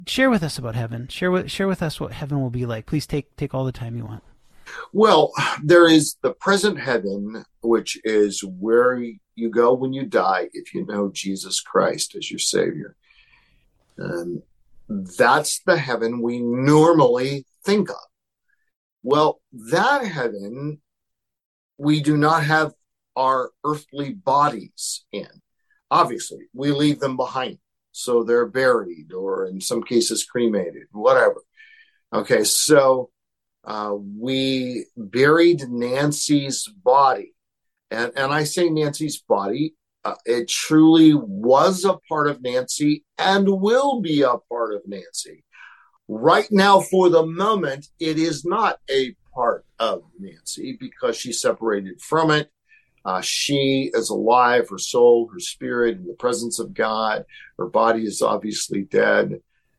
Share with us about heaven. Share with us what heaven will be like. Please take all the time you want. Well, there is the present heaven, which is where you go when you die if you know Jesus Christ as your Savior. And that's the heaven we normally think of. Well, that heaven, we do not have our earthly bodies in. Obviously, we leave them behind. So they're buried or in some cases cremated, whatever. Okay, so we buried Nancy's body. And I say Nancy's body, it truly was a part of Nancy and will be a part of Nancy. Right now, for the moment, it is not a part of Nancy because she separated from it. She is alive, her soul, her spirit, in the presence of God. Her body is obviously dead.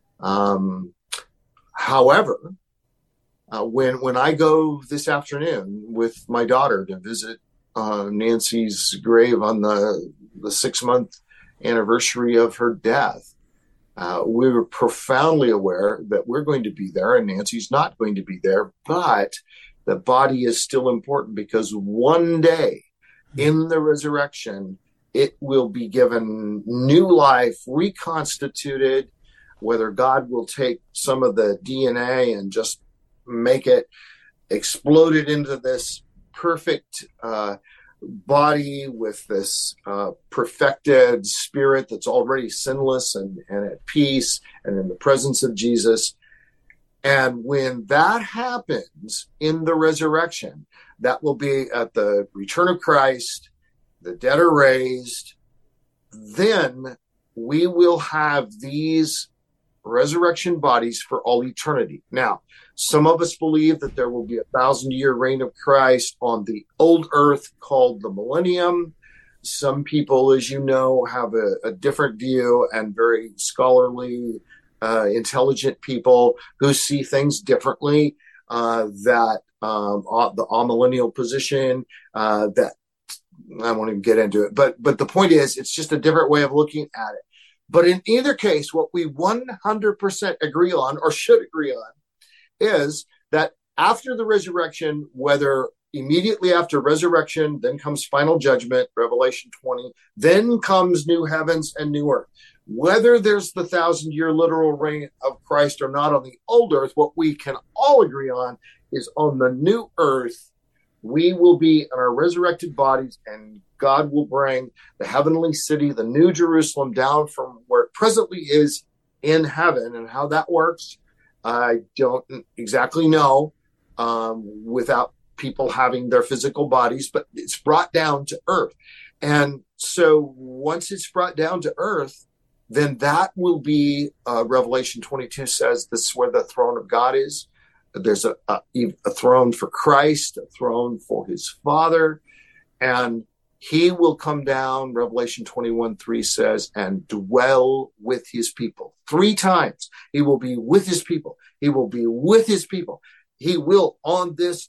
However, when I go this afternoon with my daughter to visit Nancy's grave on the 6-month anniversary of her death, we were profoundly aware that we're going to be there and Nancy's not going to be there, but the body is still important because one day in the resurrection, it will be given new life, reconstituted, whether God will take some of the DNA and just make it exploded into this perfect body with this perfected spirit that's already sinless and at peace and in the presence of Jesus. And when that happens in the resurrection, that will be at the return of Christ, the dead are raised, then we will have these resurrection bodies for all eternity. Now, some of us believe that there will be 1,000-year reign of Christ on the old earth called the millennium. Some people, as you know, have a different view, and very scholarly, intelligent people who see things differently, that the amillennial position, that I won't even get into it. But the point is, it's just a different way of looking at it. But in either case, what we 100% agree on, or should agree on, is that after the resurrection, whether immediately after resurrection, then comes final judgment, Revelation 20, then comes new heavens and new earth. Whether there's the 1,000-year literal reign of Christ or not on the old earth, what we can all agree on is on the new earth, we will be in our resurrected bodies, and God will bring the heavenly city, the new Jerusalem, down from where it presently is in heaven. And how that works, I don't exactly know, without people having their physical bodies, but it's brought down to earth. And so once it's brought down to earth, then that will be, Revelation 22 says, this is where the throne of God is. There's a throne for Christ, a throne for his Father, and he will come down, Revelation 21:3 says, and dwell with his people. 3 times he will be with his people. He will be with his people. He will on this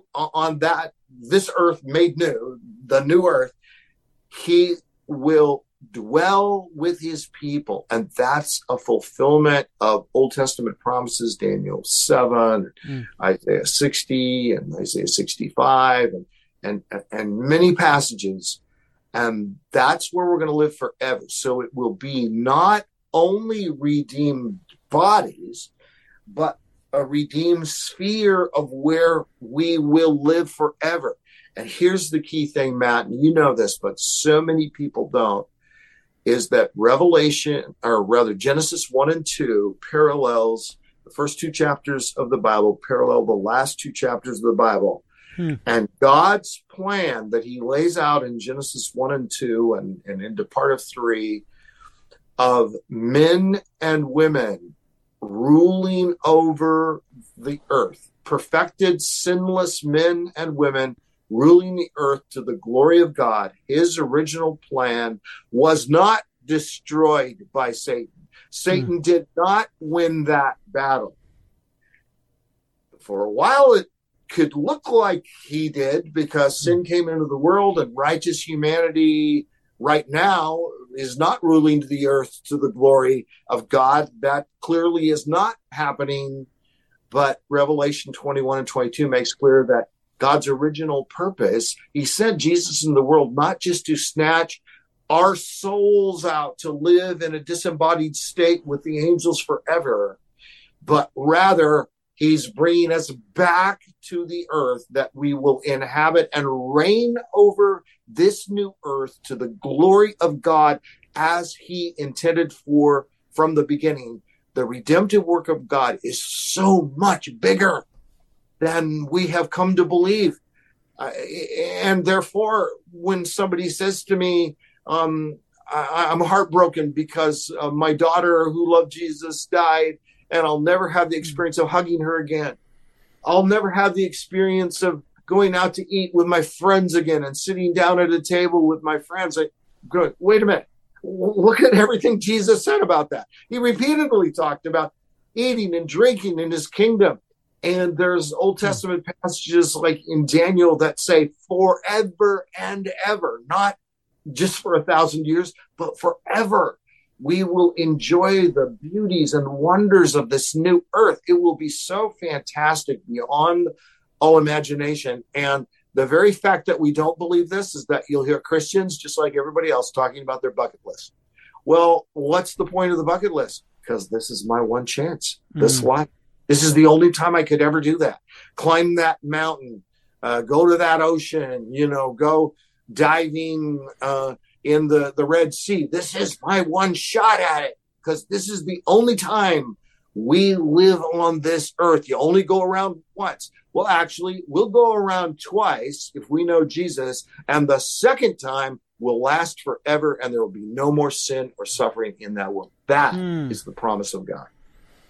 earth made new, the new earth, he will dwell with his people. And that's a fulfillment of Old Testament promises, Daniel 7, Isaiah 60 and Isaiah 65 and many passages. And that's where we're going to live forever. So it will be not only redeemed bodies, but a redeemed sphere of where we will live forever. And here's the key thing, Matt, and you know this, but so many people don't, is that Genesis 1 and 2 parallels the first 2 chapters of the Bible, parallel the last 2 chapters of the Bible. And God's plan that he lays out in Genesis 1 and 2 and into part of 3 of men and women ruling over the earth, perfected, sinless men and women ruling the earth to the glory of God. His original plan was not destroyed by Satan. Satan did not win that battle. For a while, it could look like he did because sin came into the world and righteous humanity right now is not ruling the earth to the glory of God. That clearly is not happening. But Revelation 21 and 22 makes clear that God's original purpose, he sent Jesus in the world not just to snatch our souls out to live in a disembodied state with the angels forever, but rather he's bringing us back to the earth that we will inhabit and reign over this new earth to the glory of God as he intended for from the beginning. The redemptive work of God is so much bigger than we have come to believe. And therefore, when somebody says to me, I'm heartbroken because my daughter who loved Jesus died, and I'll never have the experience of hugging her again. I'll never have the experience of going out to eat with my friends again and sitting down at a table with my friends. Good. Wait a minute. Look at everything Jesus said about that. He repeatedly talked about eating and drinking in his kingdom. And there's Old Testament passages like in Daniel that say forever and ever, not just for 1,000 years, but forever. We will enjoy the beauties and wonders of this new earth. It will be so fantastic beyond all imagination. And the very fact that we don't believe this is that you'll hear Christians, just like everybody else, talking about their bucket list. Well, what's the point of the bucket list? Because this is my one chance, this life. This is the only time I could ever do that. Climb that mountain, go to that ocean, go diving in the Red Sea. This is my one shot at it, because this is the only time we live on this earth. You only go around once. Well, actually, we'll go around twice if we know Jesus, and the second time will last forever, and there will be no more sin or suffering in that world. That is the promise of God.